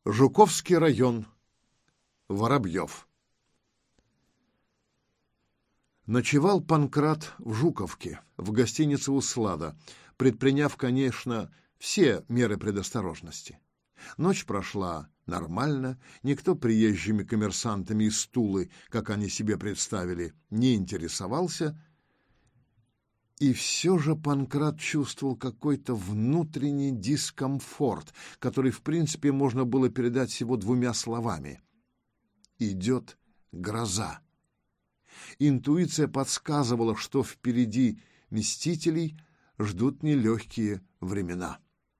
Жуковский район. Воробьев. Ночевал Панкрат в Жуковке, в гостинице «Услада», предприняв, конечно, все меры предосторожности. Ночь прошла нормально, никто приезжими коммерсантами из Тулы, как они себе представили, не интересовался. И все же Панкрат чувствовал какой-то внутренний дискомфорт, который, в принципе, можно было передать всего двумя словами. Идет гроза. Интуиция подсказывала, что впереди мстителей ждут нелегкие времена.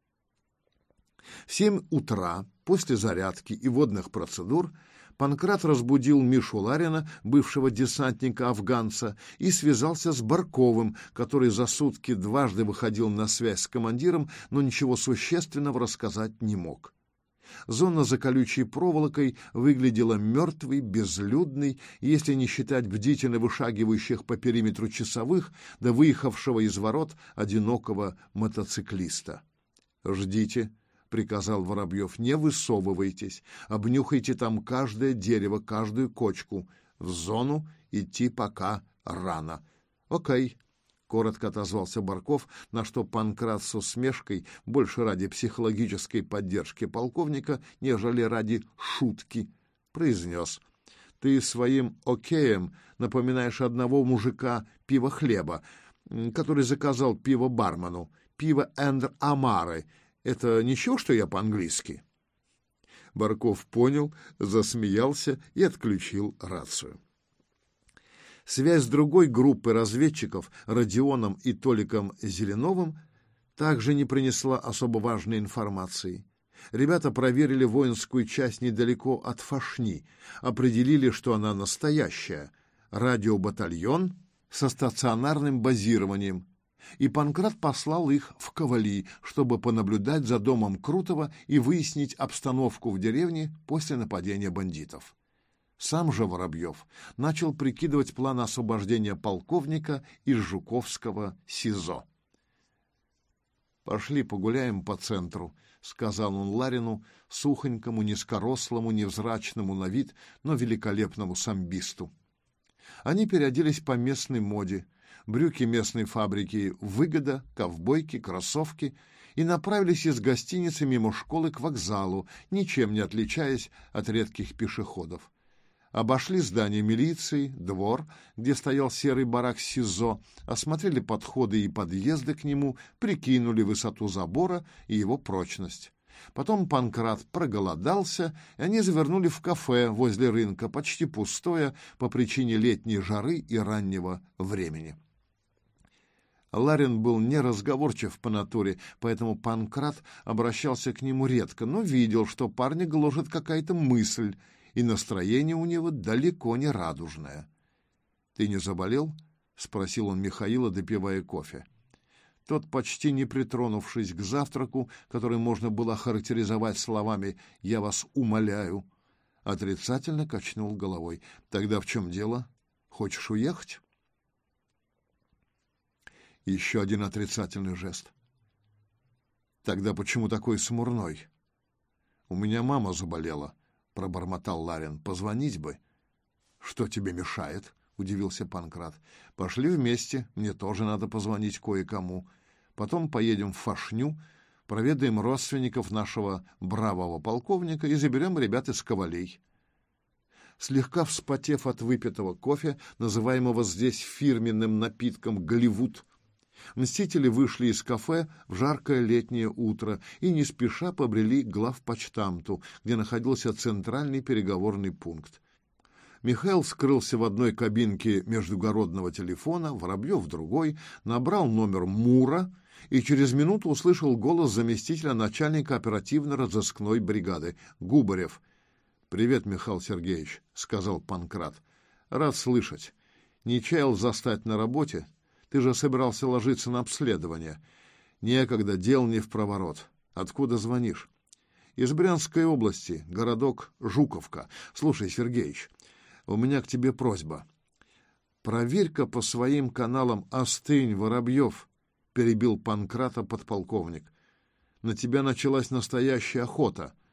В 7 утра, после зарядки и водных процедур, Панкрат разбудил Мишу Ларина, бывшего десантника-афганца, и связался с Барковым, который за сутки дважды выходил на связь с командиром, но ничего существенного рассказать не мог. Зона за колючей проволокой выглядела мертвой, безлюдной, если не считать бдительно вышагивающих по периметру часовых до выехавшего из ворот одинокого мотоциклиста. «Ждите», — приказал Воробьев, — «не высовывайтесь, обнюхайте там каждое дерево, каждую кочку. В зону идти пока рано». «Окей», — коротко отозвался Барков, на что Панкрат с усмешкой, больше ради психологической поддержки полковника, нежели ради шутки, произнес: «Ты своим океем напоминаешь одного мужика пива-хлеба, который заказал пиво бармену, пиво Эндр Амары. Это ничего, что я по-английски?» Барков понял, засмеялся и отключил рацию. Связь с другой группой разведчиков, Родионом и Толиком Зеленовым, также не принесла особо важной информации. Ребята проверили воинскую часть недалеко от Фашни, определили, что она настоящая, радиобатальон со стационарным базированием, и Панкрат послал их в Ковали, чтобы понаблюдать за домом Крутого и выяснить обстановку в деревне после нападения бандитов. Сам же Воробьев начал прикидывать план освобождения полковника из Жуковского СИЗО. «Пошли погуляем по центру», — сказал он Ларину, сухонькому, низкорослому, невзрачному на вид, но великолепному самбисту. Они переоделись по местной моде, брюки местной фабрики «Выгода», ковбойки, кроссовки, и направились из гостиницы мимо школы к вокзалу, ничем не отличаясь от редких пешеходов. Обошли здание милиции, двор, где стоял серый барак СИЗО, осмотрели подходы и подъезды к нему, прикинули высоту забора и его прочность. Потом Панкрат проголодался, и они завернули в кафе возле рынка, почти пустое по причине летней жары и раннего времени. Ларин был неразговорчив по натуре, поэтому Панкрат обращался к нему редко, но видел, что парня гложет какая-то мысль, и настроение у него далеко не радужное. «Ты не заболел?» — спросил он Михаила, допивая кофе. Тот, почти не притронувшись к завтраку, который можно было охарактеризовать словами «я вас умоляю», отрицательно качнул головой. «Тогда в чем дело? Хочешь уехать?» Еще один отрицательный жест. «Тогда почему такой смурной?» «У меня мама заболела», — пробормотал Ларин. «Позвонить бы». «Что тебе мешает?» — удивился Панкрат. «Пошли вместе, мне тоже надо позвонить кое-кому. Потом поедем в Фашню, проведаем родственников нашего бравого полковника и заберем ребят из Ковалей». Слегка вспотев от выпитого кофе, называемого здесь фирменным напитком «Голливуд», мстители вышли из кафе в жаркое летнее утро и не спеша побрели к главпочтамту, где находился центральный переговорный пункт. Михаил скрылся в одной кабинке междугородного телефона, Воробьев в другой, набрал номер МУРа и через минуту услышал голос заместителя начальника оперативно-розыскной бригады. «Губарев». «Привет, Михаил Сергеевич», — сказал Панкрат. «Рад слышать. Не чаял застать на работе? Ты же собирался ложиться на обследование. Некогда, дел не впроворот. Откуда звонишь?» «Из Брянской области, городок Жуковка. Слушай, Сергеич, у меня к тебе просьба. Проверь-ка по своим каналам «Остынь, Воробьев», — перебил Панкрата подполковник. «На тебя началась настоящая охота.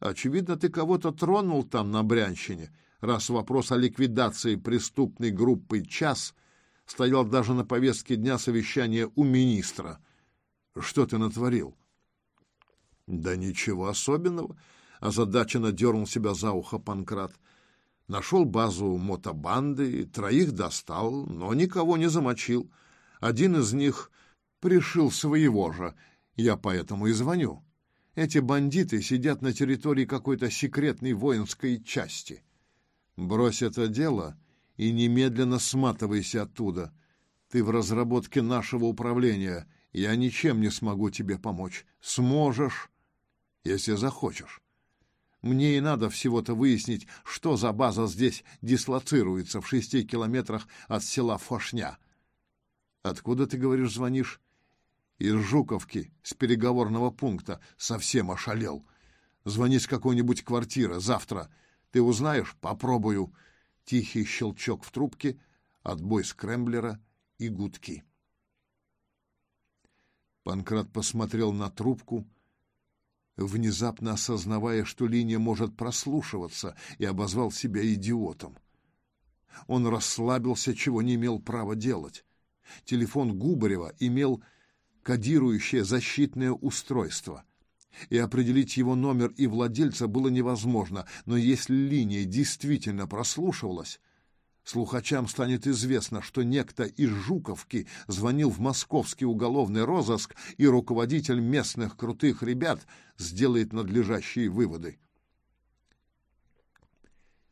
Очевидно, ты кого-то тронул там, на Брянщине, раз вопрос о ликвидации преступной группы «Час» стоял даже на повестке дня совещания у министра. Что ты натворил? Да ничего особенного, озадаченно дернул себя за ухо Панкрат. Нашел базу мотобанды, 3 достал, но никого не замочил. Один из них пришил своего же, я поэтому и звоню. Эти бандиты сидят на территории какой-то секретной воинской части. Брось это дело и немедленно сматывайся оттуда. Ты в разработке нашего управления, я ничем не смогу тебе помочь. Сможешь, если захочешь. Мне и надо всего-то выяснить, что за база здесь дислоцируется в 6 километрах от села Фошня. Откуда, ты говоришь, звонишь? Из Жуковки, с переговорного пункта. Совсем ошалел. Звони с какой-нибудь квартиры. Завтра. Ты узнаешь? Попробую. Тихий щелчок в трубке, отбой скрэмблера и гудки. Панкрат посмотрел на трубку, внезапно осознавая, что линия может прослушиваться, и обозвал себя идиотом. Он расслабился, чего не имел права делать. Телефон Губарева имел кодирующее защитное устройство, и определить его номер и владельца было невозможно, но если линия действительно прослушивалась, слухачам станет известно, что некто из Жуковки звонил в московский уголовный розыск, и руководитель местных крутых ребят сделает надлежащие выводы.